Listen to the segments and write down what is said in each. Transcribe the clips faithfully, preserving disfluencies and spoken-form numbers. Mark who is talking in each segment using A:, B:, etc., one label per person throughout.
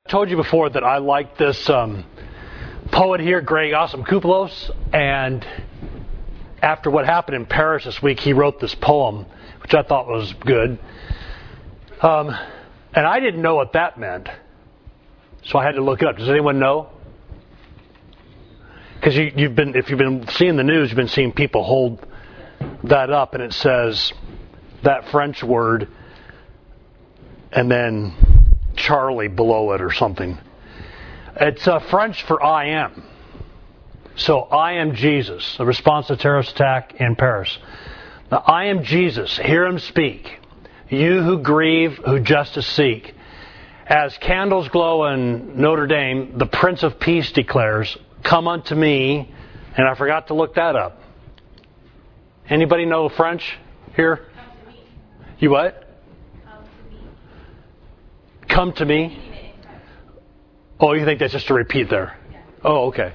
A: I told you before that I like this um, poet here, Greg Ossum-Koupoulos, and after what happened in Paris this week, he wrote this poem, which I thought was good. Um, and I didn't know what that meant, so I had to look it up. Does anyone know? Because you, you've been, if you've been seeing the news, you've been seeing people hold that up, and it says that French word, and then Charlie below it or something. It's uh, French for I am. So I am Jesus, a response to the terrorist attack in Paris. Now, I am Jesus, hear him speak. You who grieve, who justice seek. As candles glow in Notre Dame, the Prince of Peace declares, come unto me, and I forgot to look that up. Anybody know French here?
B: Come to me.
A: You what?
B: Come to me.
A: Come to me? Oh, you think that's just a repeat there?
B: Yeah.
A: Oh, okay.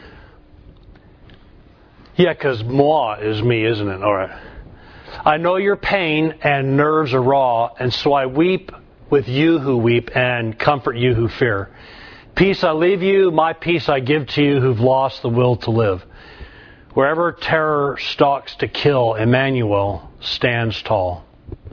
A: Yeah, because moi is me, isn't it? All right. I know your pain and nerves are raw, and so I weep with you who weep and comfort you who fear. Peace I leave you, my peace I give to you who've lost the will to live. Wherever terror stalks to kill, Emmanuel stands tall.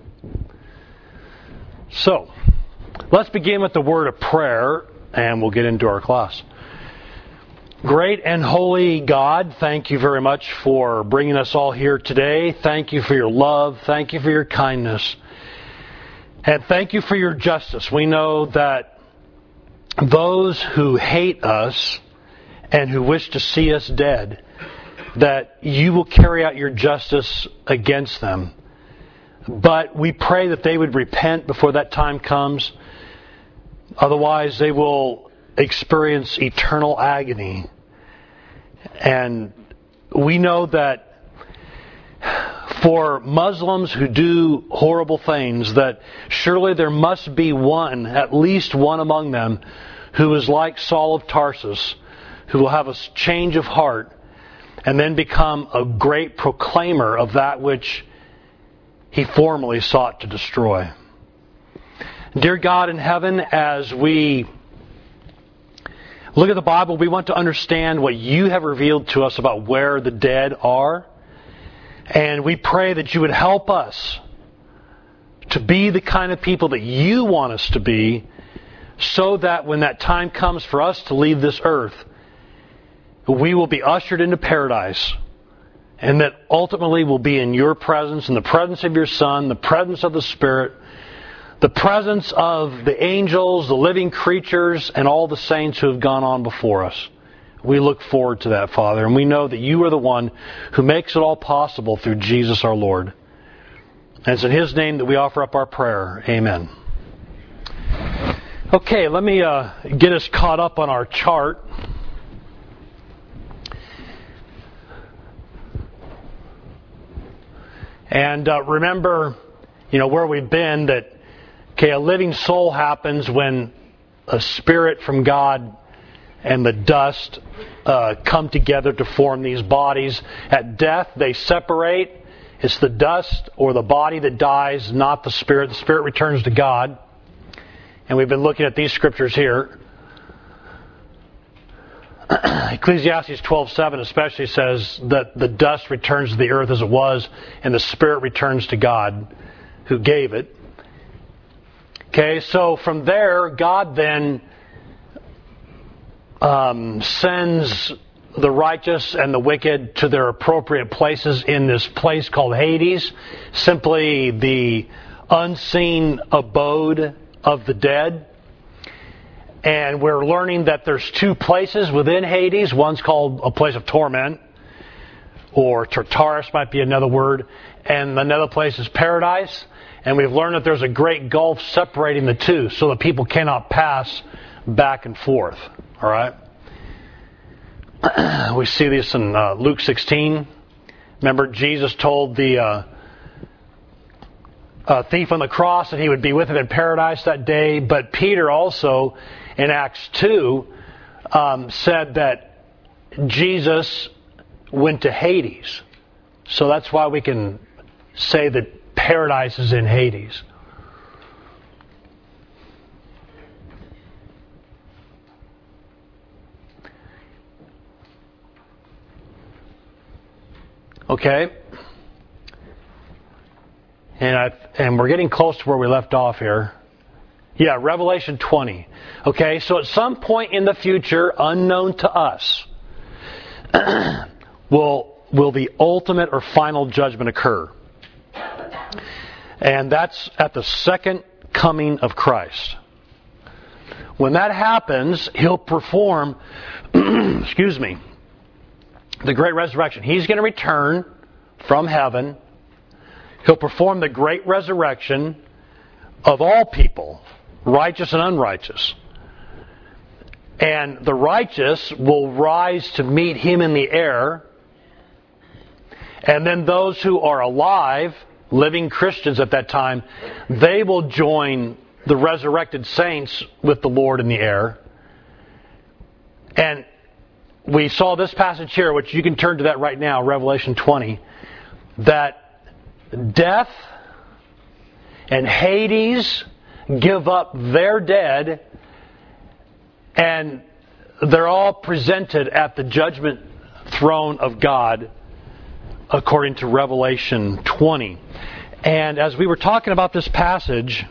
A: So, let's begin with the word of prayer, and we'll get into our class. Great and holy God, thank you very much for bringing us all here today. Thank you for your love. Thank you for your kindness. And thank you for your justice. We know that those who hate us and who wish to see us dead, that you will carry out your justice against them. But we pray that they would repent before that time comes. Otherwise, they will experience eternal agony. And we know that for Muslims who do horrible things, that surely there must be one, at least one among them, who is like Saul of Tarsus, who will have a change of heart and then become a great proclaimer of that which he formerly sought to destroy. Dear God in heaven, as we look at the Bible, we want to understand what you have revealed to us about where the dead are. And we pray that you would help us to be the kind of people that you want us to be, so that when that time comes for us to leave this earth, we will be ushered into paradise, and that ultimately we'll be in your presence, in the presence of your Son, the presence of the Spirit, the presence of the angels, the living creatures, and all the saints who have gone on before us. We look forward to that, Father, and we know that you are the one who makes it all possible through Jesus our Lord. And it's in His name that we offer up our prayer. Amen. Okay, let me uh, get us caught up on our chart. And uh, remember, you know, where we've been, that okay, a living soul happens when a spirit from God and the dust uh, come together to form these bodies. At death, they separate. It's the dust or the body that dies, not the spirit. The spirit returns to God. And we've been looking at these scriptures here. Ecclesiastes twelve seven especially says that the dust returns to the earth as it was, and the spirit returns to God who gave it. Okay, so from there, God then um, sends the righteous and the wicked to their appropriate places in this place called Hades, simply the unseen abode of the dead. And we're learning that there's two places within Hades. One's called a place of torment, or Tartarus might be another word, and another place is paradise. And we've learned that there's a great gulf separating the two, so that people cannot pass back and forth. All right? We see this in uh, Luke sixteen. Remember, Jesus told the uh, uh, thief on the cross that he would be with him in paradise that day. But Peter also, in Acts two, um, said that Jesus went to Hades. So that's why we can say that paradise is in Hades. Okay? And I, and we're getting close to where we left off here. Yeah, Revelation twenty. Okay, so at some point in the future, unknown to us, will will the ultimate or final judgment occur. And that's at the second coming of Christ. When that happens, He'll perform, excuse me, the great resurrection. He's going to return from heaven. He'll perform the great resurrection of all people, righteous and unrighteous. And the righteous will rise to meet Him in the air. And then those who are alive, living Christians at that time, they will join the resurrected saints with the Lord in the air. And we saw this passage here, which you can turn to that right now, Revelation twenty, that death and Hades give up their dead, and they're all presented at the judgment throne of God according to Revelation twenty. And as we were talking about this passage,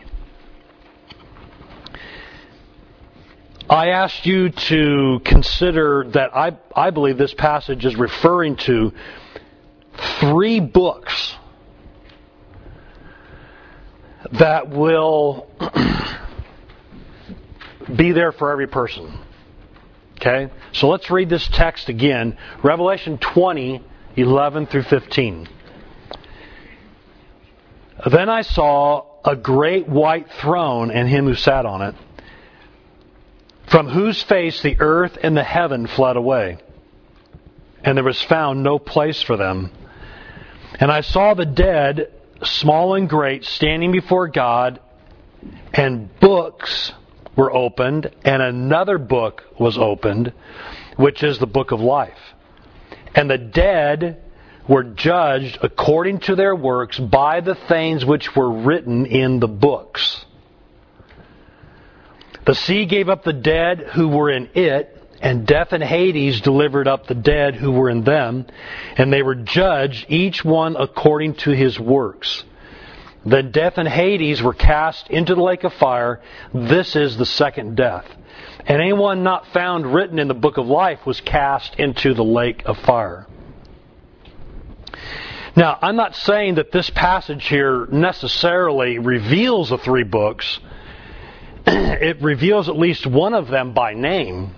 A: I asked you to consider that I, I believe this passage is referring to three books that will be there for every person. Okay? So let's read this text again. Revelation twenty, eleven through fifteen. Then I saw a great white throne and Him who sat on it, from whose face the earth and the heaven fled away, and there was found no place for them. And I saw the dead, small and great, standing before God, and books were opened, and another book was opened, which is the book of life. And the dead were judged according to their works by the things which were written in the books. The sea gave up the dead who were in it, and death and Hades delivered up the dead who were in them, and they were judged, each one according to his works. Then death and Hades were cast into the lake of fire. This is the second death. And anyone not found written in the book of life was cast into the lake of fire. Now, I'm not saying that this passage here necessarily reveals the three books. It reveals at least one of them by name.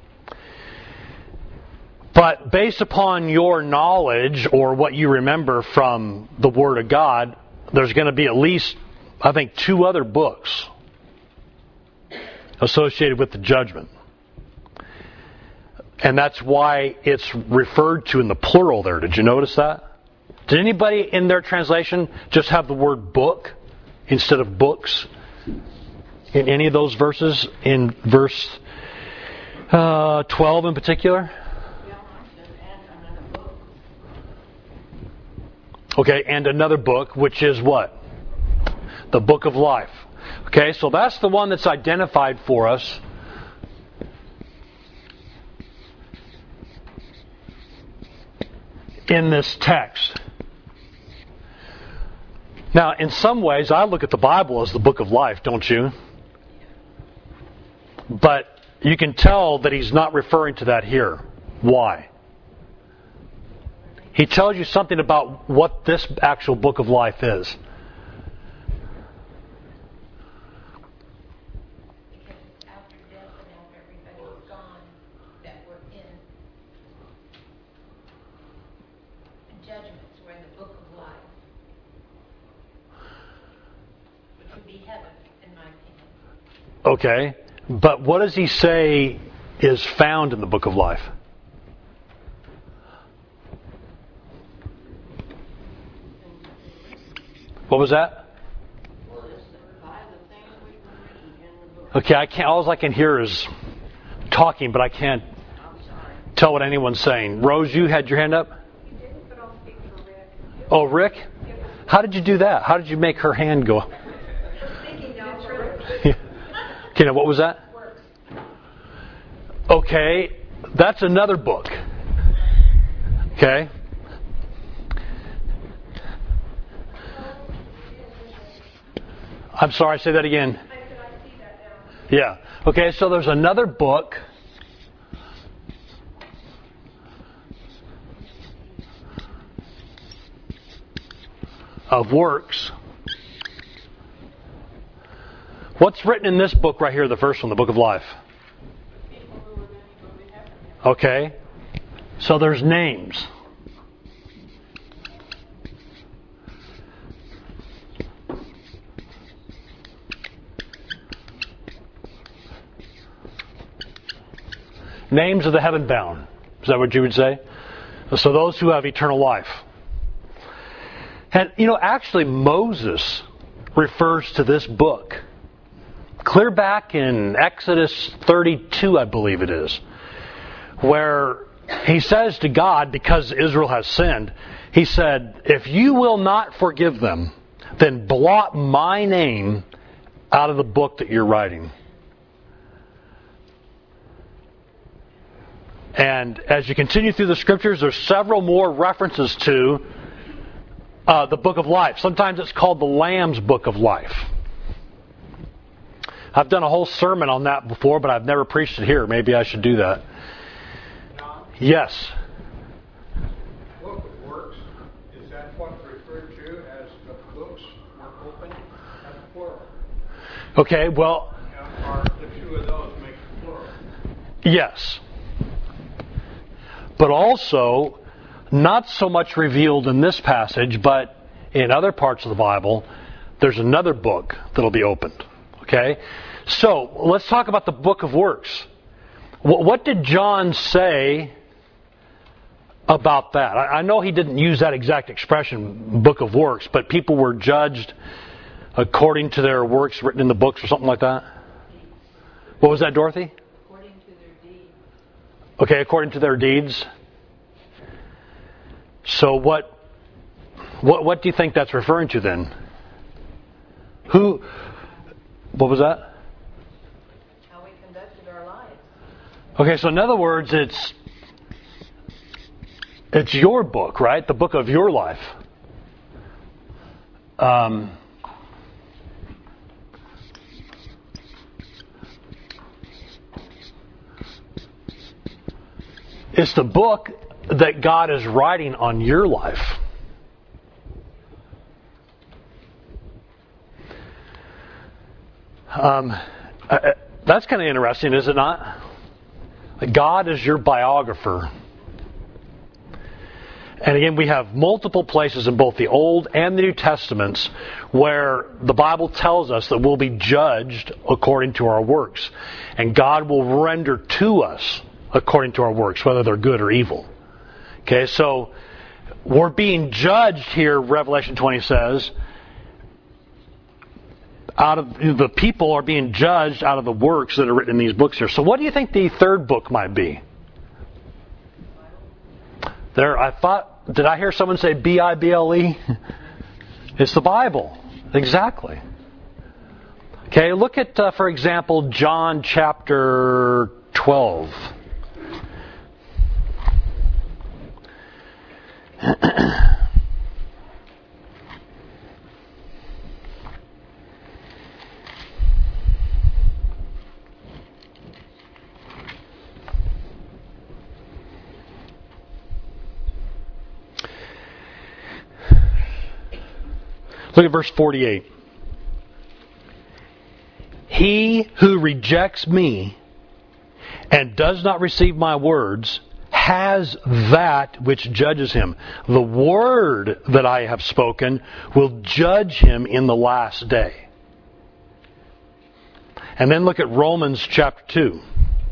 A: But based upon your knowledge or what you remember from the Word of God, there's going to be at least, I think, two other books associated with the judgment. And that's why it's referred to in the plural there. Did you notice that? Did anybody in their translation just have the word book instead of books in any of those verses? In verse uh, twelve in particular? Okay, and another book, which is what? The book of life. Okay, so that's the one that's identified for us. In this text. Now, in some ways, I look at the Bible as the book of life, don't you? But you can tell that he's not referring to that here. Why? He tells you something about what this actual book of life is.
B: Because after death and after everybody was gone that were in judgments were in the book of life, which would be heaven, in my opinion.
A: Okay, but what does he say is found in the book of life? What was that? Okay, I can't. All I can hear is talking, but I can't tell what anyone's saying. Rose, you had your hand up?
C: You did, but I'll speak for Rick.
A: Oh, Rick? How did you do that? How did you make her hand go up?
C: Speaking now for Rick.
A: Yeah. Okay, now what was that?
C: Works.
A: Okay, that's another book. Okay? I'm sorry, say that again.
C: I said, I see that now.
A: Yeah. Okay, so there's another book. Of works. What's written in this book right here, the first one, the book of life? Okay. So there's names. Names of the heaven bound. Is that what you would say? So those who have eternal life. And, you know, actually Moses refers to this book. Clear back in Exodus thirty-two, I believe it is, where he says to God, because Israel has sinned, he said, if you will not forgive them, then blot my name out of the book that you're writing. And as you continue through the scriptures, there's several more references to uh, the book of life. Sometimes it's called the Lamb's Book of Life. I've done a whole sermon on that before, but I've never preached it here. Maybe I should do that.
D: John,
A: Yes.
D: Book of Works, is that what's referred to as the books were opened as plural?
A: Okay, well,
D: And are the two of those make it plural?
A: yes. But also, not so much revealed in this passage, but in other parts of the Bible, there's another book that'll be opened. Okay? So, let's talk about the book of works. What did John say about that? I know he didn't use that exact expression, book of works, but people were judged according to their works written in the books or something like that. What was that, Dorothy?
B: According to their deeds.
A: Okay, according to their deeds. So what, what, what do you think that's referring to then? Who, what was that?
B: How we conducted our lives.
A: Okay, so in other words, it's, it's your book, right? The book of your life. Um, it's the book that God is writing on your life. Um, uh, that's kind of interesting, is it not? God is your biographer. And again, we have multiple places in both the Old and the New Testaments where the Bible tells us that we'll be judged according to our works. And God will render to us according to our works, whether they're good or evil. Okay, so we're being judged here, Revelation twenty says, out of the people are being judged out of the works that are written in these books here. So what do you think the third book might be? There, I thought, did I hear someone say B I B L E? It's the Bible. Exactly. Okay, look at, uh, for example, John chapter twelve. Look at verse forty-eight. He who rejects me and does not receive my words has that which judges him. The word that I have spoken will judge him in the last day. And then look at Romans chapter two.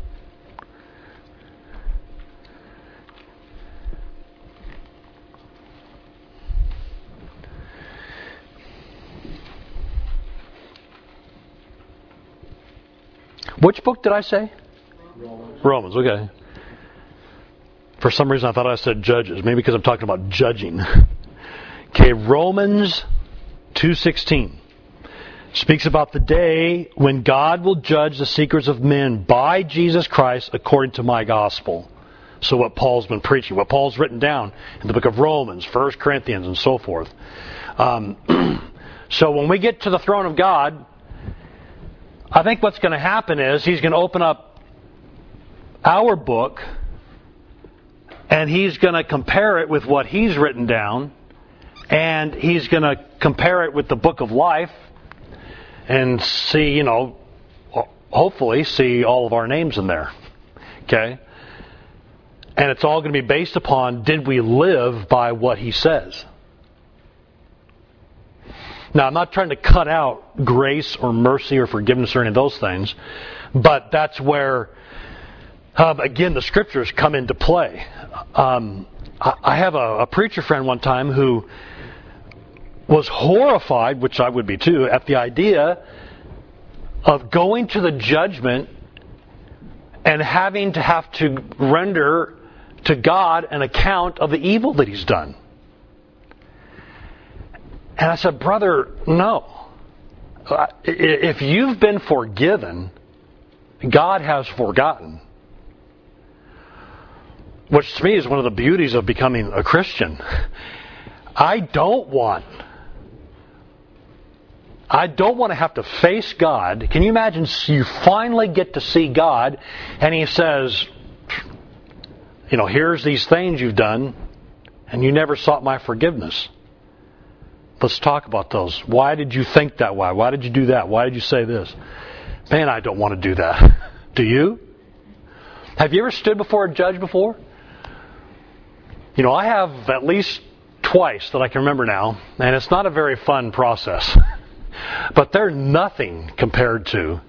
A: Which book did I say? Romans. Romans, okay. For some reason I thought I said Judges. Maybe because I'm talking about judging. Okay, Romans two sixteen speaks about the day when God will judge the secrets of men by Jesus Christ according to my gospel. So what Paul's been preaching, what Paul's written down in the book of Romans, First Corinthians, and so forth. Um, So when we get to the throne of God, I think what's going to happen is He's going to open up our book and He's going to compare it with what He's written down, and He's going to compare it with the book of life and see, you know, hopefully see all of our names in there. Okay? And it's all going to be based upon, did we live by what He says? Now, I'm not trying to cut out grace or mercy or forgiveness or any of those things, but that's where, um, again, the Scriptures come into play. Um, I, I have a, a preacher friend one time who was horrified, which I would be too, at the idea of going to the judgment and having to have to render to God an account of the evil that He's done. And I said, brother, no. If you've been forgiven, God has forgotten. Which to me is one of the beauties of becoming a Christian. I don't want, I don't want to have to face God. Can you imagine you finally get to see God and He says, you know, here's these things you've done and you never sought my forgiveness. Let's talk about those. Why did you think that way? Why did you do that? Why did you say this? Man, I don't want to do that. Do you? Have you ever stood before a judge before? You know, I have at least twice that I can remember now, and it's not a very fun process. But they're nothing compared to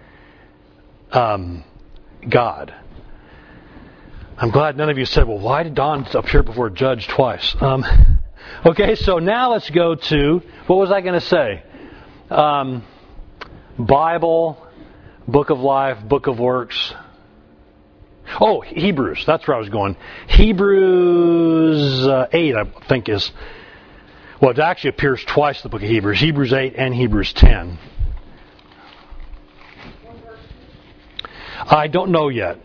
A: um, God. I'm glad none of you said, well, why did Don appear before a judge twice? Um Okay, so now let's go to, what was I going to say? Um, Bible, Book of Life, Book of Works. Oh, Hebrews. That's where I was going. Hebrews uh, eight, I think is, well, it actually appears twice in the book of Hebrews. Hebrews eight and Hebrews ten. I don't know yet.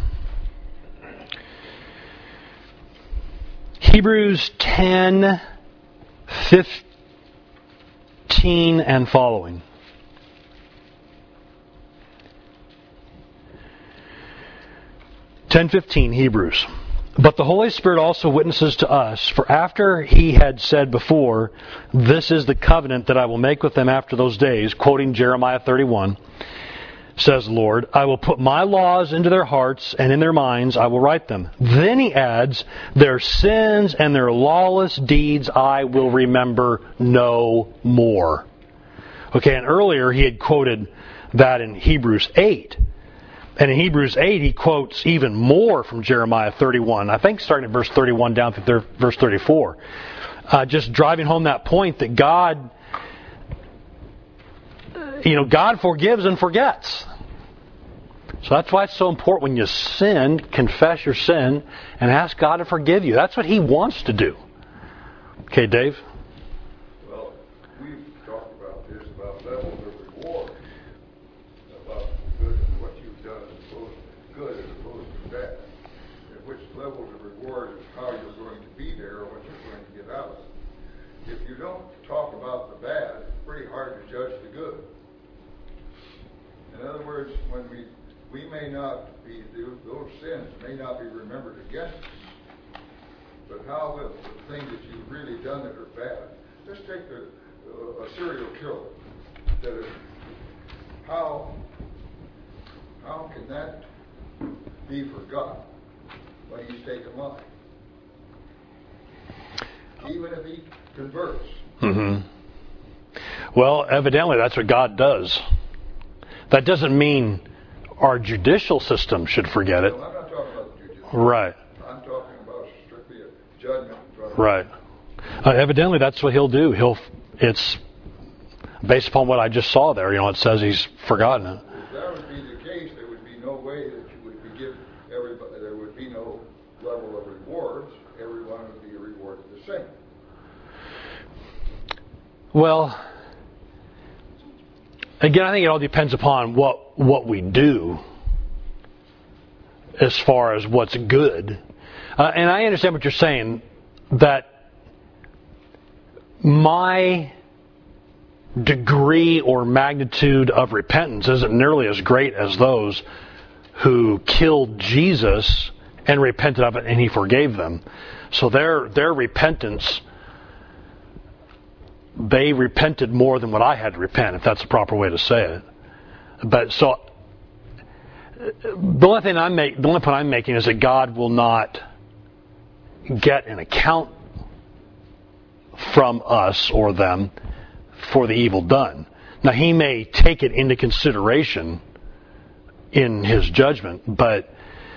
A: Hebrews ten, fifteen and following. ten fifteen, Hebrews. But the Holy Spirit also witnesses to us, for after He had said before, this is the covenant that I will make with them after those days, quoting Jeremiah thirty-one, says Lord, I will put my laws into their hearts, and in their minds I will write them. Then He adds, their sins and their lawless deeds I will remember no more. Okay, and earlier he had quoted that in Hebrews eight. And in Hebrews eight he quotes even more from Jeremiah thirty-one. I think starting at verse thirty-one down through verse thirty-four. Uh, just driving home that point that God... You know, God forgives and forgets. So that's why it's so important when you sin, confess your sin, and ask God to forgive you. That's what He wants to do. Okay, Dave?
D: Well, we've talked about this, about levels of reward, about good and what you've done as opposed to good as opposed to bad. And which levels of reward is how you're going to be there or what you're going to get out of it. If you don't talk about the bad, it's pretty hard to judge the good. In other words, when we we may not be, those sins may not be remembered against us, but how will the things that you've really done that are bad? Just take the, uh, a serial killer. That is, how how can that be forgotten when he's taken life? Even if he converts.
A: Mm-hmm. Well, evidently that's what God does. That doesn't mean our judicial system should forget it.
D: No, I'm not talking about the judicial.
A: Right.
D: I'm talking about strictly a judgment.
A: Right. Uh, evidently, that's what He'll do. He'll. It's based upon what I just saw there. You know, it says He's forgotten it.
D: If that would be the case, there would be no way that you would be give everybody. There would be no level of rewards. Everyone would be rewarded the same.
A: Well. Again, I think it all depends upon what what we do as far as what's good. Uh, and I understand what you're saying, that my degree or magnitude of repentance isn't nearly as great as those who killed Jesus and repented of it and he forgave them. So their their repentance, they repented more than what I had to repent, if that's the proper way to say it. But so the only thing I'm make, the only point I'm making is that God will not get an account from us or them for the evil done. Now, he may take it into consideration in his judgment, but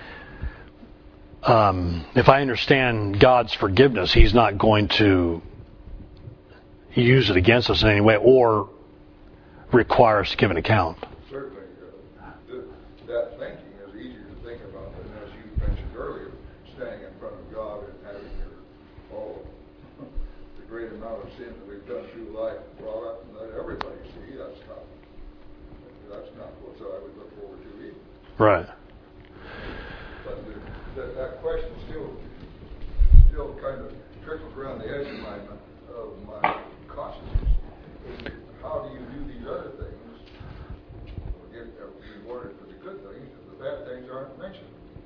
A: um, if I understand God's forgiveness, he's not going to use it against us in any way or require us to give an account.
D: Certainly, uh, th- that thinking is easier to think about than, as you mentioned earlier, standing in front of God and having your, all the great amount of sin that we've done through life brought up and let everybody see. That's not, that's not what I would look forward to either.
A: Right.
D: But the, that, that question still, still kind of trickles around the edge of my, of my consciousness. Is how do you do these other things? Or get rewarded for the good things if the bad things aren't mentioned?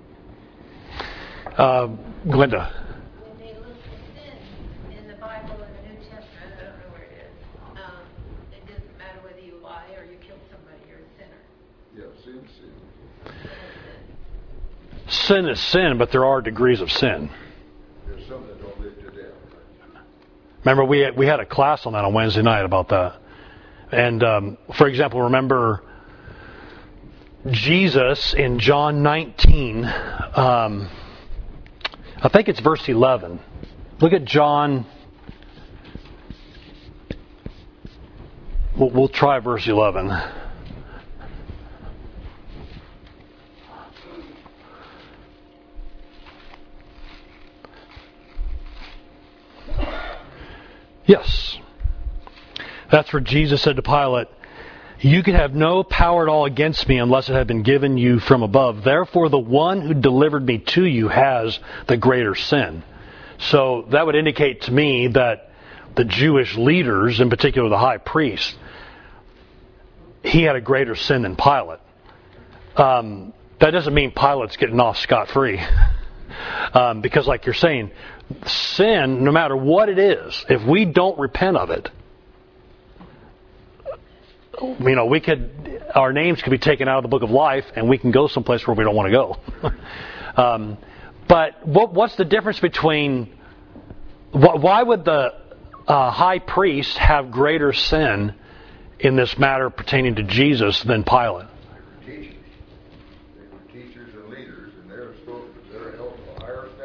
A: Uh, Glenda.
B: When they list the sins in the Bible in the New Testament, I don't know where it is, um, it doesn't matter whether you lie or you kill somebody, you're a sinner.
D: Yeah, sin, sin.
A: Sin is sin, but there are degrees of sin.
D: There's some that don't live to death.
A: Remember, we had, we had a class on that on Wednesday night about that. And, um, for example, remember Jesus in John nineteen, um, I think it's verse eleven. Look at John. We'll, we'll try verse eleven. Yes. That's where Jesus said to Pilate, "You can have no power at all against me unless it had been given you from above. Therefore, the one who delivered me to you has the greater sin." So that would indicate to me that the Jewish leaders, in particular the high priest, he had a greater sin than Pilate. Um, that doesn't mean Pilate's getting off scot-free. um, because like you're saying, sin, no matter what it is, if we don't repent of it, you know, we could, our names could be taken out of the book of life and we can go someplace where we don't want to go. um, but what, what's the difference between, wh- why would the uh, high priest have greater sin in this matter pertaining to Jesus than Pilate?
D: Teachers. They were teachers and leaders, and they're supposed to, they're held to a higher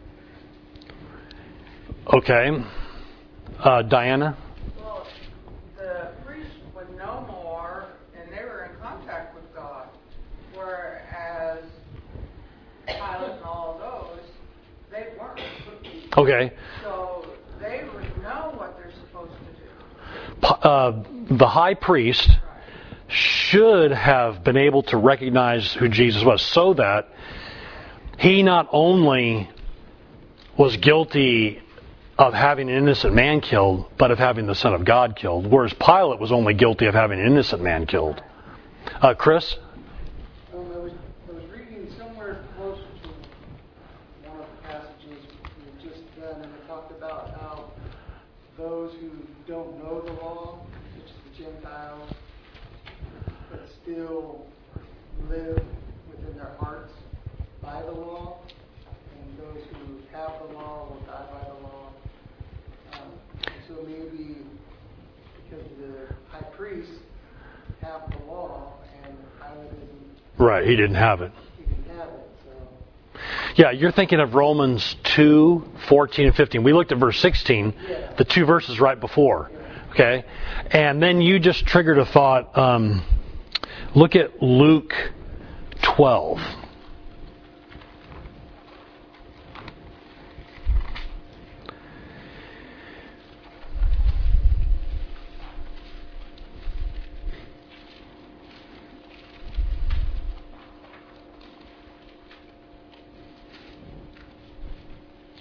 D: standard.
A: Okay. Uh, Diana?
C: Well, the priests would know more, and they were in contact with God, whereas Pilate and all those, they weren't.
A: Okay.
C: So they would know what they're supposed to do.
A: P- Uh, the high priest should have been able to recognize who Jesus was, so that he not only was guilty of having an innocent man killed, but of having the Son of God killed, whereas Pilate was only guilty of having an innocent man killed. Uh, Chris?
E: Um, I, was, I was reading somewhere close to one of the passages we had just done, and it talked about how those who don't know the law, such as the Gentiles, but still live within their hearts by the law, and those who have the law will die by the law. Um, so maybe because the high priests have the law and Pilate isn't,
A: Right, he didn't have it.
E: he didn't have it. So
A: Yeah, you're thinking of Romans two, fourteen and fifteen. We looked at verse sixteen,
E: Yeah.
A: the two verses right before. Okay? And then you just triggered a thought. Um, look at Luke twelve.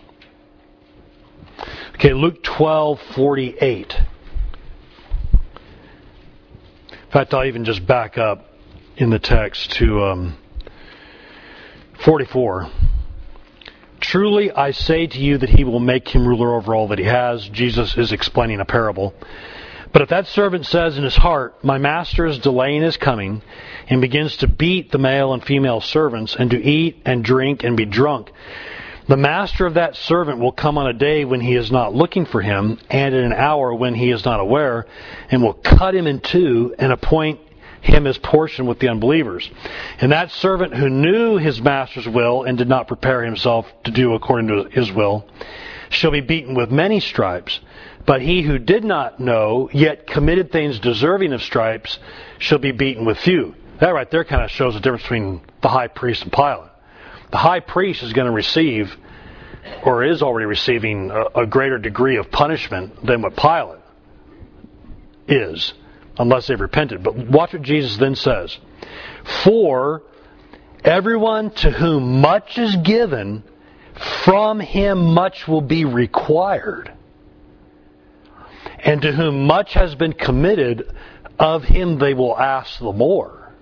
A: Okay, Luke twelve forty-eight. In fact, I'll even just back up in the text to um, forty-four. Truly I say to you that he will make him ruler over all that he has. Jesus is explaining a parable. But if that servant says in his heart, my master is delaying his coming, and begins to beat the male and female servants, and to eat and drink and be drunk, the master of that servant will come on a day when he is not looking for him, and in an hour when he is not aware, and will cut him in two and appoint him his portion with the unbelievers. And that servant who knew his master's will and did not prepare himself to do according to his will shall be beaten with many stripes. But he who did not know, yet committed things deserving of stripes, shall be beaten with few. That right there kind of shows the difference between the high priest and Pilate. The high priest is going to receive, or is already receiving, a, a greater degree of punishment than what Pilate is, unless they've repented. But watch what Jesus then says. For everyone to whom much is given, from him much will be required. And to whom much has been committed, of him they will ask the more.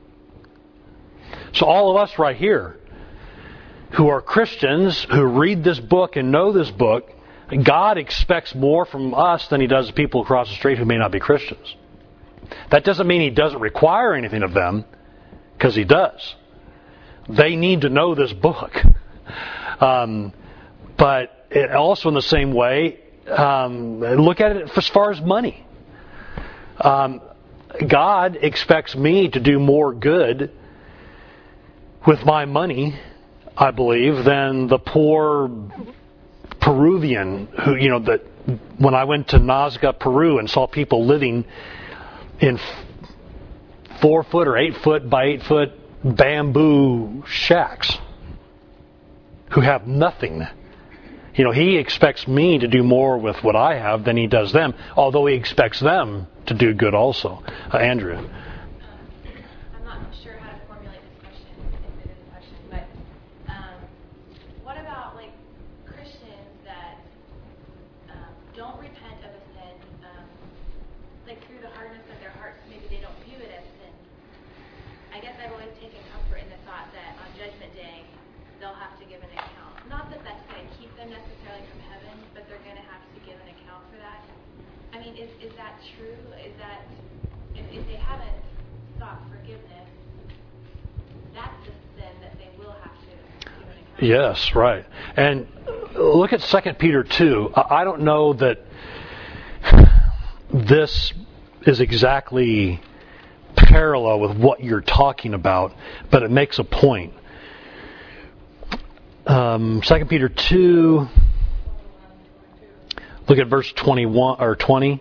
A: So all of us right here, who are Christians, who read this book and know this book, God expects more from us than he does people across the street who may not be Christians. That doesn't mean he doesn't require anything of them, because he does. They need to know this book. Um, but it also in the same way, um, look at it as far as money. Um, God expects me to do more good with my money, I believe, than the poor Peruvian who, you know, that when I went to Nazca, Peru, and saw people living in f- four foot or eight foot by eight foot bamboo shacks who have nothing. You know, he expects me to do more with what I have than he does them, although he expects them to do good also. Uh, Andrea.
F: Um, I'm not sure how to formulate this question, if it is a question, but um, what about like Christians that um, don't repent of a sin, um, like through the hardness of their hearts, maybe they don't view it as sin. I guess I've always taken comfort in the thought that on Judgment Day, they'll have to give an account. Not that that's going to keep them necessarily from heaven, but they're going to have to give an account for that. I mean, is is that true? Is that, if, if they haven't sought forgiveness, that's a sin that they will have to give an account for?
A: Yes, right. And look at Second Peter two. I don't know that this is exactly parallel with what you're talking about, but it makes a point. Um, Second Peter two, look at verse twenty-one or twenty.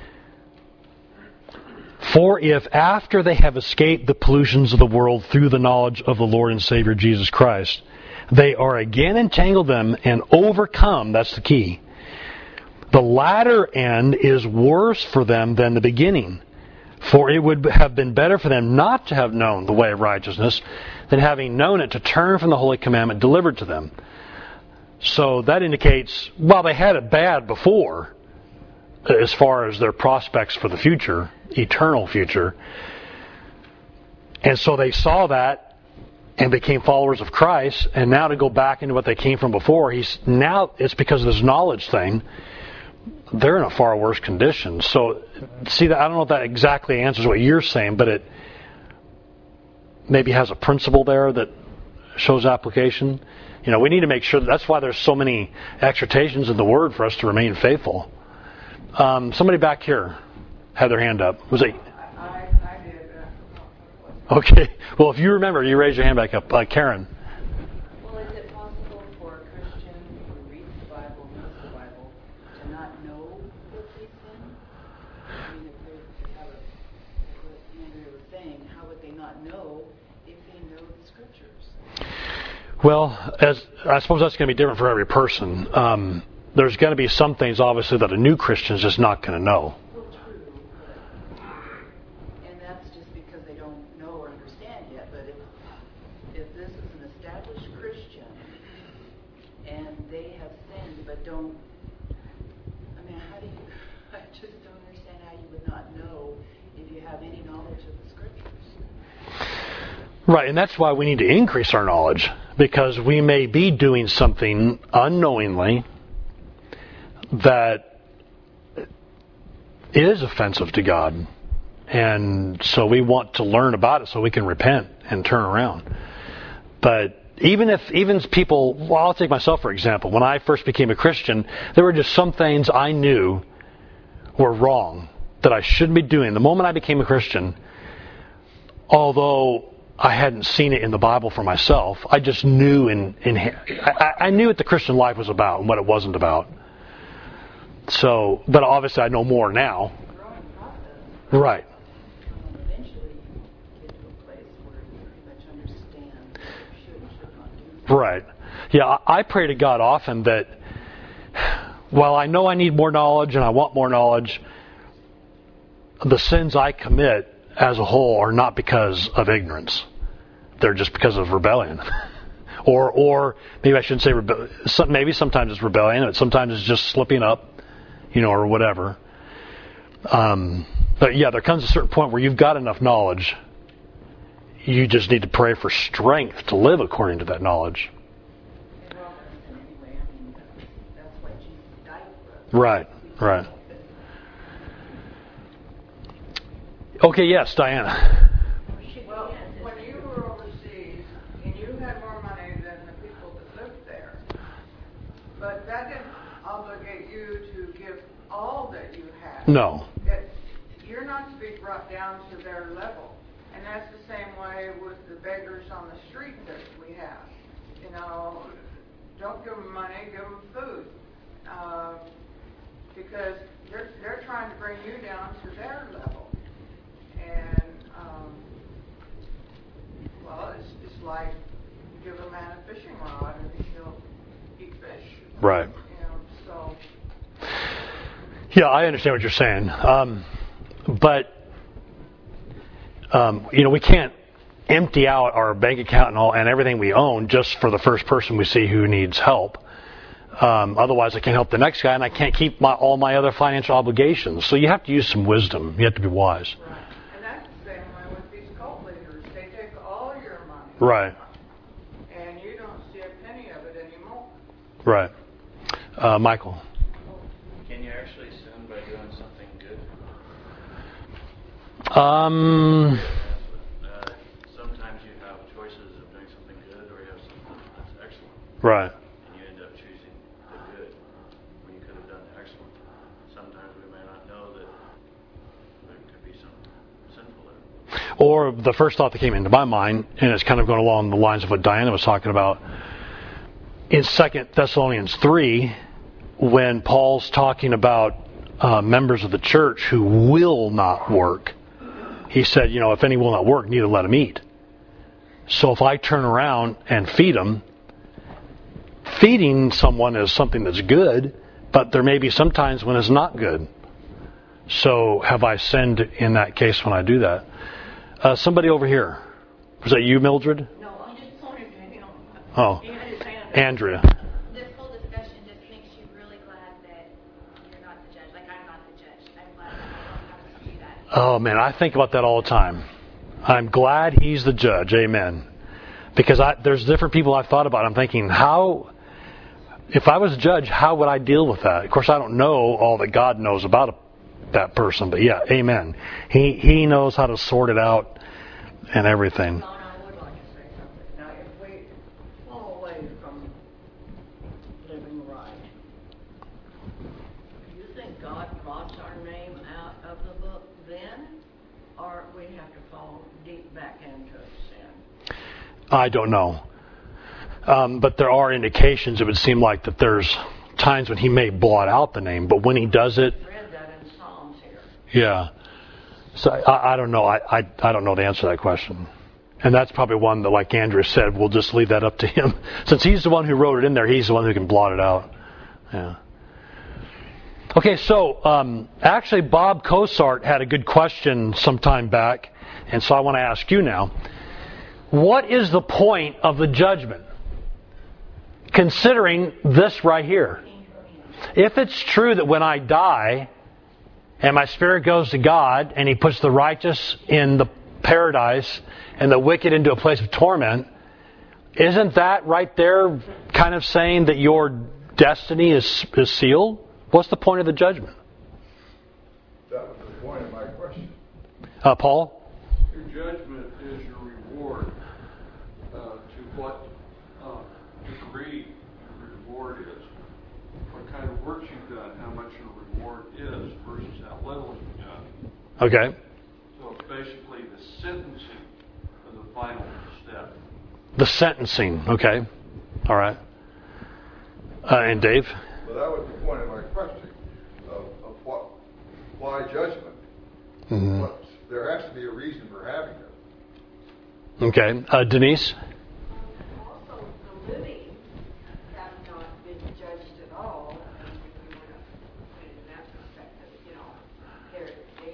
A: For if after they have escaped the pollutions of the world through the knowledge of the Lord and Savior Jesus Christ, they are again entangled them and overcome, that's the key, the latter end is worse for them than the beginning. For it would have been better for them not to have known the way of righteousness than having known it to turn from the holy commandment delivered to them. So that indicates, well, they had it bad before as far as their prospects for the future, eternal future. And so they saw that and became followers of Christ. And now to go back into what they came from before, he's now it's because of this knowledge thing. They're in a far worse condition. So, see, that I don't know if that exactly answers what you're saying, but it maybe has a principle there that shows application. You know, we need to make sure that that's why there's so many exhortations in the Word for us to remain faithful. Um, somebody back here had their hand up. Was it?
C: I, I did. Uh,
A: Okay. Well, if you remember, you raise your hand back up. Uh, Karen.
G: Well, is it possible for a Christian who reads the Bible, knows the Bible, to not know that they sin? I mean, if they have a, what Andrea was saying, how would they not know if they know the Scriptures?
A: Well, as I suppose that's going to be different for every person. Um, there's going to be some things, obviously, that a new Christian is just not going to know.
G: Well, true, but, and that's just because they don't know or understand yet. But if if this is an established Christian and they have sinned but don't, I mean, how do you? I just don't understand how you would not know if you have any knowledge of the Scriptures.
A: Right, and that's why we need to increase our knowledge, because we may be doing something unknowingly that is offensive to God. And so we want to learn about it so we can repent and turn around. But even if, even people, well, I'll take myself for example. When I first became a Christian, there were just some things I knew were wrong that I shouldn't be doing. The moment I became a Christian, although I hadn't seen it in the Bible for myself, I just knew in, in I, I knew what the Christian life was about and what it wasn't about. So, but obviously I know more now.
G: Growing process.
A: Right.
G: Um, eventually you get to a place where you pretty much understand what you should and should not do.
A: Right. Yeah, I, I pray to God often that while I know I need more knowledge and I want more knowledge, the sins I commit as a whole are not because of ignorance. They're just because of rebellion. or or maybe I shouldn't say rebellion. Some, maybe sometimes it's rebellion, but sometimes it's just slipping up, you know, or whatever. Um, but yeah, there comes a certain point where you've got enough knowledge. You just need to pray for strength to live according to that knowledge.
G: And we're all going to sin anyway. I mean, that's, that's why Jesus died for us.
A: Right, right. Okay, yes, Diana.
C: Well, when you were overseas, and you had more money than the people that lived there, but that didn't obligate you to give all that you had.
A: No.
C: That you're not to be brought down to their level. And that's the same way with the beggars on the street that we have. You know, don't give them money, give them food. Uh, because they're, they're trying to bring you down to their level. And, um, well, it's, it's like you give a man a fishing rod and he'll eat fish.
A: Right.
C: You know, so.
A: Yeah, I understand what you're saying. Um, but, um, you know, we can't empty out our bank account and all and everything we own just for the first person we see who needs help. Um, otherwise, I can't help the next guy, and I can't keep my, all my other financial obligations. So you have to use some wisdom. You have to be wise.
C: Right. And that's the same way with these cult leaders. They take all your money.
A: Right.
C: And you don't see a penny of it anymore.
A: Right. Uh, Michael.
H: Can you actually sin by doing something good?
A: Um.
H: Uh, sometimes you have choices of doing something good, or you have something that's excellent,
A: Right.
H: and you end up choosing the good when you could have done the excellent. Sometimes we may not know that there could be some sinful in it.
A: Or the first thought that came into my mind, and it's kind of going along the lines of what Diana was talking about, in Second Thessalonians three, when Paul's talking about uh, members of the church who will not work, he said, you know, if any will not work, neither let him eat. So if I turn around and feed them, feeding someone is something that's good, but there may be some times when it's not good. So have I sinned in that case when I do that? Uh, somebody over here. Was that you, Mildred?
B: No, I just wanted to, you know.
A: Oh,
B: he had his hand up.
A: Andrea.
F: This whole discussion just makes you really glad that you're not the judge. Like, I'm not the judge. I'm glad that I don't have to do that.
A: Oh, man, I think about that all the time. I'm glad he's the judge. Amen. Because I, there's different people I've thought about. I'm thinking, how, if I was a judge, how would I deal with that? Of course, I don't know all that God knows about that person, but yeah, amen. He he knows how to sort it out and everything.
I: Don, I would like to say something. Now, if we fall away from living right, do you think God blots our name out of the book then? Or we have to fall deep back into sin?
A: I don't know. Um, but there are indications, it would seem like, that there's times when he may blot out the name, but when he does it,
I: Read that in Psalms here.
A: yeah. So I, I don't know. I, I I don't know the answer to that question. And that's probably one that, like Andrew said, we'll just leave that up to him. Since he's the one who wrote it in there, he's the one who can blot it out. Yeah. Okay, so um, actually Bob Cosart had a good question some time back, and so I want to ask you now. What is the point of the judgment? Considering this right here. If it's true that when I die, and my spirit goes to God, and He puts the righteous in the paradise and the wicked into a place of torment, isn't that right there kind of saying that your destiny is, is sealed? What's the point of the judgment?
D: That was the point of my question.
A: Uh, Paul?
J: Your judgment is your reward uh, to what uh, degree your reward is. What kind of work you've done, how much your reward is versus how little you've done.
A: Okay.
J: So it's basically the sentencing of the final step.
A: The sentencing. Okay. All right. Uh, and Dave?
D: Well, that was the point of my question, of, of what, why judgment?
A: Mm-hmm.
D: What, there has to be a reason for having it.
A: Okay. Uh, Denise?
I: Also, the living have not been judged at all. And if you want to put it in that perspective, you know, they're, they,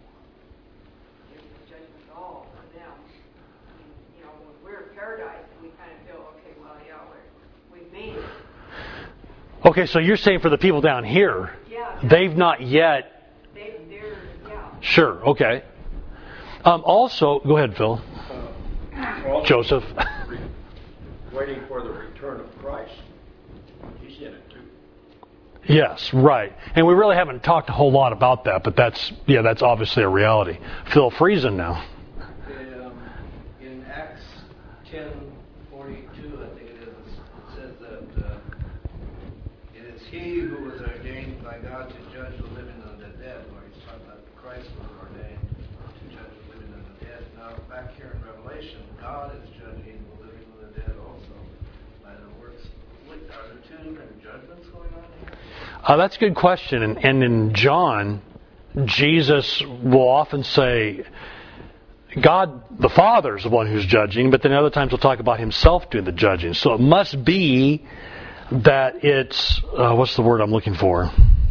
I: there's no judgment at all for them. I mean, you know, when we're in paradise, we kind of feel, okay, well, yeah, we're, we've made it.
A: Okay, so you're saying for the people down here,
I: Yeah.
A: they've not yet.
I: They, they're, yeah.
A: Sure, okay. Um, also, go ahead, Phil.
H: Uh, also,
A: Joseph.
H: re- waiting for the return of Christ. He's in it too.
A: Yes, right. And we really haven't talked a whole lot about that, but that's, yeah, that's obviously a reality. Phil Friesen now.
K: Um, in Acts ten forty-two, I think it is, it says that uh, it is He who was ordained by God to judge the living and the dead, where he's talking about Christ was ordained to judge the living and the dead. Now, back here in Revelation, God is judging the living and the dead also by the works. Wait, are there two different judgments going on here?
A: Uh, that's a good question. And, and in John, Jesus will often say, God, the Father, is the one who's judging, but then other times he'll talk about himself doing the judging. So it must be that it's, uh, what's the word I'm looking for?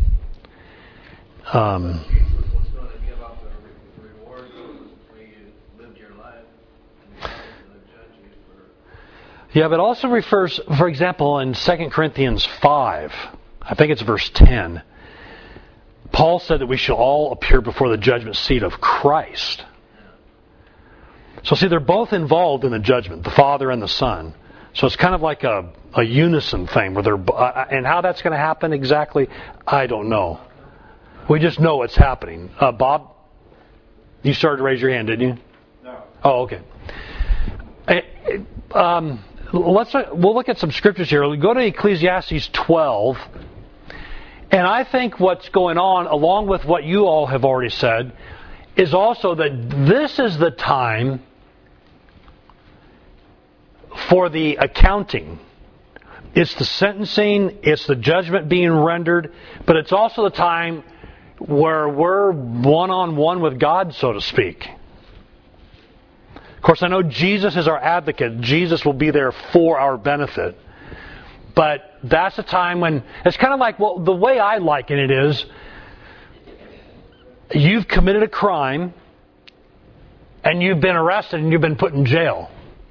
A: Um,
K: Jesus was going to give up a re- reward for you lived your life, and God is going to judge you for.
A: yeah, but it also refers, for example, in Second Corinthians five, I think it's verse ten, Paul said that we shall all appear before the judgment seat of Christ. So see, they're both involved in the judgment, the Father and the Son. So it's kind of like a, a unison thing, where they're, uh, and how that's going to happen exactly, I don't know. We just know it's happening. Uh, Bob, you started to raise your hand, didn't you?
H: No.
A: Oh, okay. Uh, um, let's we'll look at some scriptures here. We'll go to Ecclesiastes twelve, and I think what's going on, along with what you all have already said, is also that this is the time for the accounting. It's the sentencing, it's the judgment being rendered, but it's also the time where we're one-on-one with God, so to speak. Of course, I know Jesus is our advocate. Jesus will be there for our benefit. But that's a time when, it's kind of like, well, the way I liken it is, you've committed a crime, and you've been arrested, and you've been put in jail.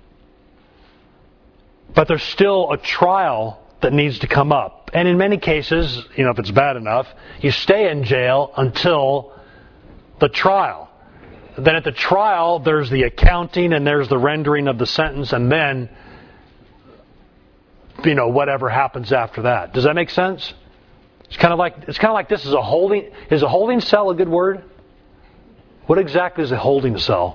A: But there's still a trial that needs to come up. And in many cases, you know, if it's bad enough, you stay in jail until the trial. Then at the trial, there's the accounting and there's the rendering of the sentence, and then, you know, whatever happens after that. Does that make sense? It's kind of like it's kind of like this is a holding. Is a holding cell a good word? What exactly is a holding cell?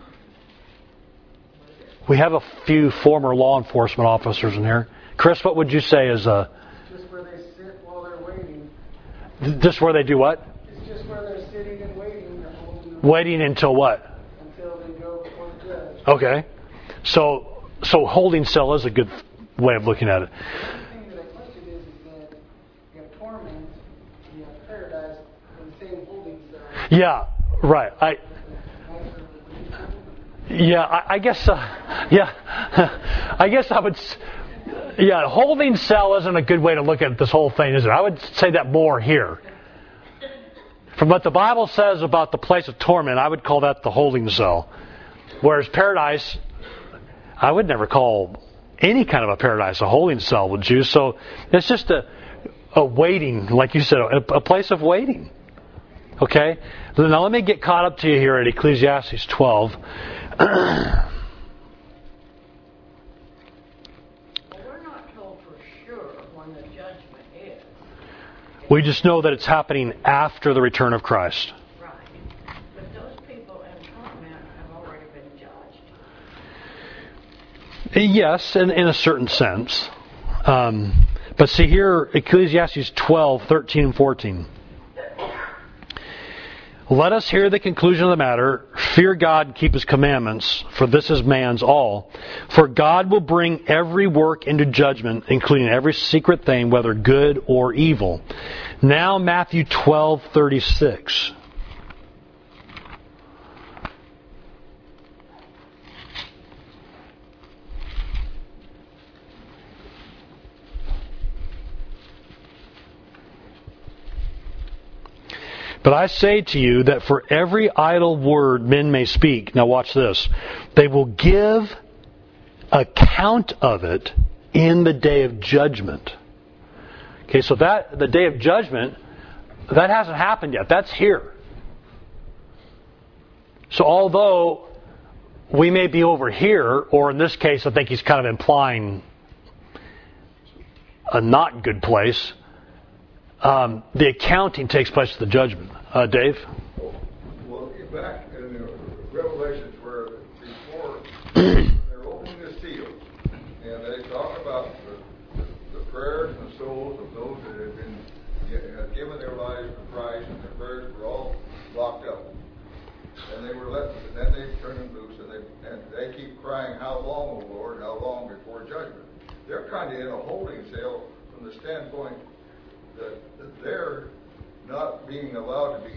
A: We have a few former law enforcement officers in here. Chris, what would you say is a?
E: Just where they sit while they're waiting.
A: Just where they do what?
E: It's just where they're sitting and waiting. They're holding them
A: Waiting until what?
E: until they go before the judge.
A: Okay. So, so holding cell is a good way of looking at it.
E: The thing that I question is, is that you have torment, and you have paradise, in the same holding cell.
A: Yeah, right. I. Yeah, I, I guess. Uh, yeah, I guess I would. Yeah, holding cell isn't a good way to look at this whole thing, is it? I would say that more here. From what the Bible says about the place of torment, I would call that the holding cell. Whereas paradise, I would never call any kind of a paradise a holding cell, would you? So it's just a, a waiting, like you said, a, a place of waiting. Okay? Now let me get caught up to you here at Ecclesiastes twelve.
I: Well, we're not told for sure when the judgment is.
A: We just know that it's happening after the return of Christ.
I: Right. But those people in torment have already been judged.
A: Yes, in, in a certain sense. Um, but see here, Ecclesiastes twelve, thirteen, and fourteen. Let us hear the conclusion of the matter. Fear God and keep His commandments, for this is man's all. For God will bring every work into judgment, including every secret thing, whether good or evil. Now Matthew twelve, thirty-six. But I say to you that for every idle word men may speak, now watch this, they will give account of it in the day of judgment. Okay, so that, the day of judgment, that hasn't happened yet. That's here. So although we may be over here, or in this case I think he's kind of implying a not good place, Um, the accounting takes place at the judgment. Uh, Dave?
D: Well, back in the Revelations where before they're opening the seal, and they talk about the, the prayers and the souls of those that had been had given their lives to Christ, and their prayers were all locked up, and they were let. And then they turn them loose, and they and they keep crying, "How long, O Lord? How long before judgment?" They're kind of in a holding cell from the standpoint that, that they're not being allowed to be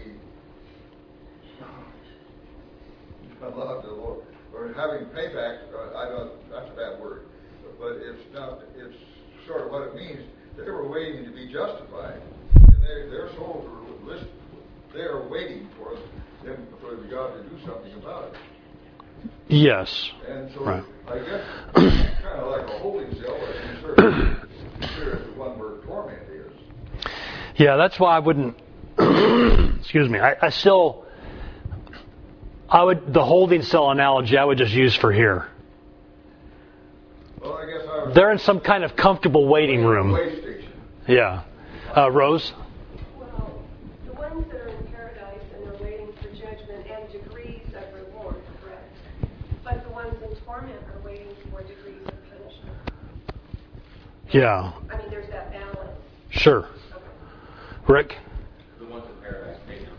D: allowed to, or having payback. I don't. That's a bad word, but it's not. It's sort of what it means. They were waiting to be justified, and they, their souls were listed. They are waiting for them for God to do something about it.
A: Yes.
D: And so
A: right.
D: I guess it's kind of like a holding cell, but you certainly consider it the one where torment is.
A: Yeah, that's why I wouldn't. excuse me. I, I still. I would the holding cell analogy I would just use for here.
D: Well, I guess I was
A: They're in some kind of comfortable waiting room.
D: Way station.
A: Yeah. Uh, Rose?
L: Well, the ones that are in paradise and are waiting for judgment and degrees of reward, correct? But the ones in torment are waiting for degrees of punishment.
A: Yeah.
L: I mean, there's that balance.
A: Sure.
L: Okay.
A: Rick?
M: The ones in paradise paid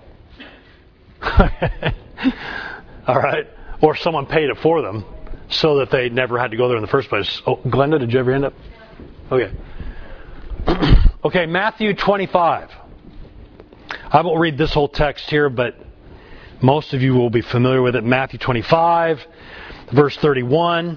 M: the veil.
A: All right. Or someone paid it for them so that they never had to go there in the first place. Oh, Glenda, did you ever end up? Okay. Okay, Matthew twenty-five. I won't read this whole text here, but most of you will be familiar with it. Matthew twenty-five, verse thirty-one.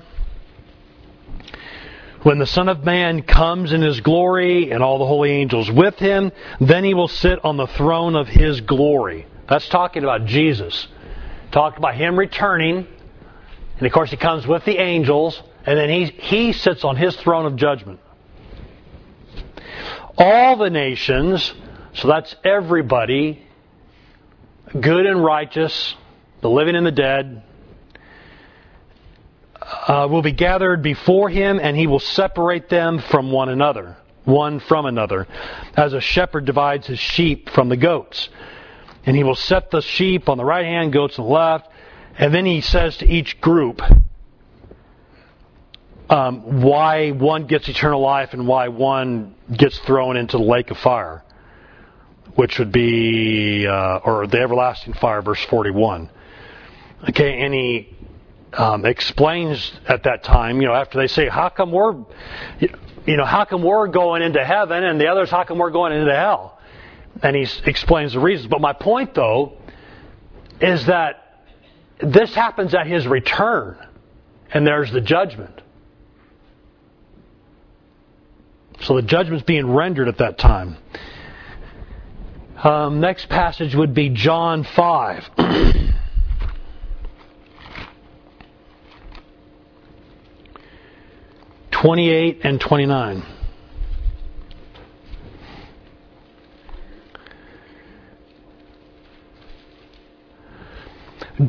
A: When the Son of Man comes in His glory and all the holy angels with Him, then He will sit on the throne of His glory. That's talking about Jesus. Talked about Him returning, and of course He comes with the angels, and then He, he sits on His throne of judgment. All the nations, so that's everybody, good and righteous, the living and the dead, uh, will be gathered before Him, and He will separate them from one another, one from another, as a shepherd divides his sheep from the goats. And He will set the sheep on the right hand, goats on the left. And then He says to each group um, why one gets eternal life and why one gets thrown into the lake of fire, which would be, uh, or the everlasting fire, verse forty-one. Okay, and He um, explains at that time, you know, after they say, how come we're, you know, how come we're going into heaven and the others, how come we're going into hell? And He explains the reasons. But my point, though, is that this happens at His return. And there's the judgment. So the judgment's being rendered at that time. Um, next passage would be John five. twenty-eight and twenty-nine.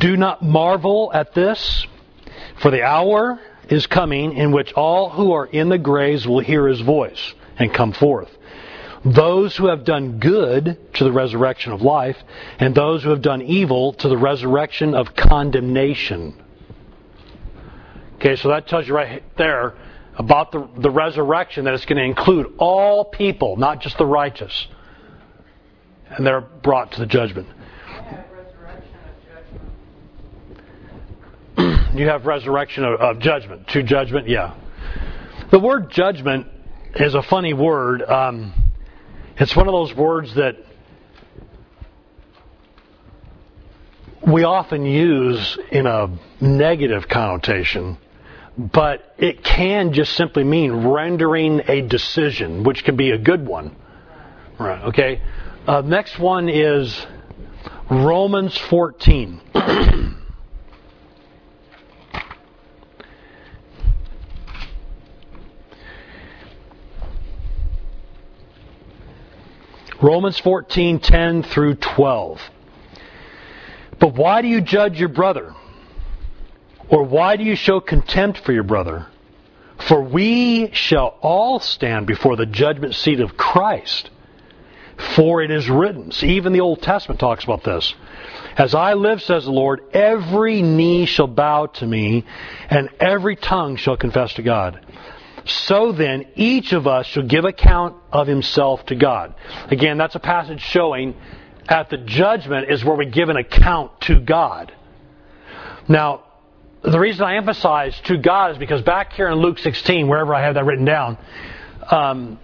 A: Do not marvel at this, for the hour is coming in which all who are in the graves will hear his voice and come forth. Those who have done good to the resurrection of life, and those who have done evil to the resurrection of condemnation. Okay, so that tells you right there about the, the resurrection, that it's going to include all people, not just the righteous. And they're brought to the judgment. You have resurrection of, of judgment. To judgment, yeah. The word judgment is a funny word. Um, it's one of those words that we often use in a negative connotation, but it can just simply mean rendering a decision, which can be a good one. Right, okay. Uh, next one is Romans fourteen. Romans fourteen, ten through twelve. But why do you judge your brother? Or why do you show contempt for your brother? For we shall all stand before the judgment seat of Christ. For it is written, see, even the Old Testament talks about this. As I live, says the Lord, every knee shall bow to me, and every tongue shall confess to God. So then, each of us shall give account of himself to God. Again, that's a passage showing at the judgment is where we give an account to God. Now, the reason I emphasize to God is because back here in Luke sixteen, wherever I have that written down, um,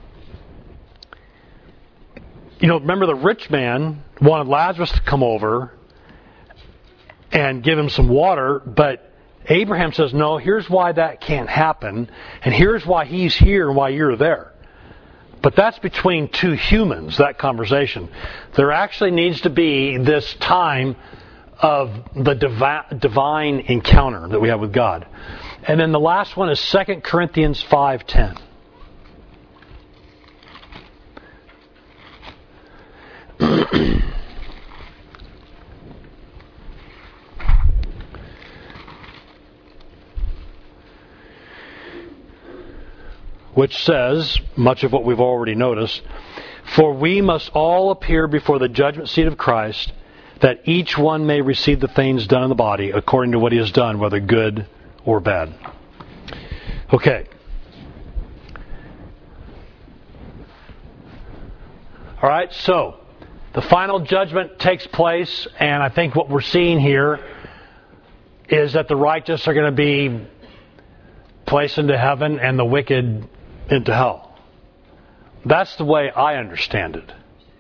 A: you know, remember the rich man wanted Lazarus to come over and give him some water, but Abraham says, no, here's why that can't happen, and here's why he's here and why you're there. But that's between two humans, that conversation. There actually needs to be this time of the divi- divine encounter that we have with God. And then the last one is Second Corinthians five ten. Which says, much of what we've already noticed, for we must all appear before the judgment seat of Christ, that each one may receive the things done in the body according to what he has done, whether good or bad. Okay. All right, so the final judgment takes place, and I think what we're seeing here is that the righteous are going to be placed into heaven and the wicked into hell. That's the way I understand it.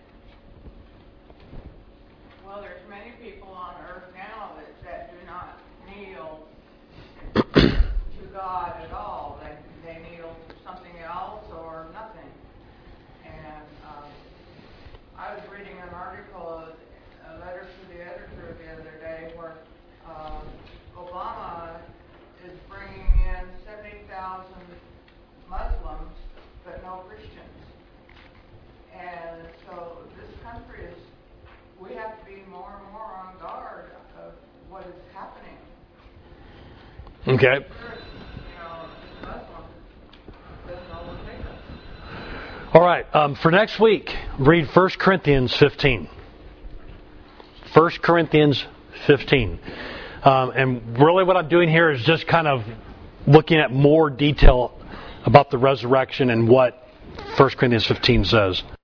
C: Well, there's many people on earth now that, that do not kneel to God at all. They, they kneel to something else or nothing. And um, I was reading an article, a letter to the editor the other day, where um, Obama is bringing in seventy thousand Muslims, but no Christians. And so this country is, we have to be more and more on guard of what is happening.
A: Okay.
C: You know, Muslim doesn't overtake us.
A: All right. Um, for next week, read First Corinthians fifteen. First Corinthians fifteen. Um, and really what I'm doing here is just kind of looking at more detail about the resurrection and what First Corinthians fifteen says.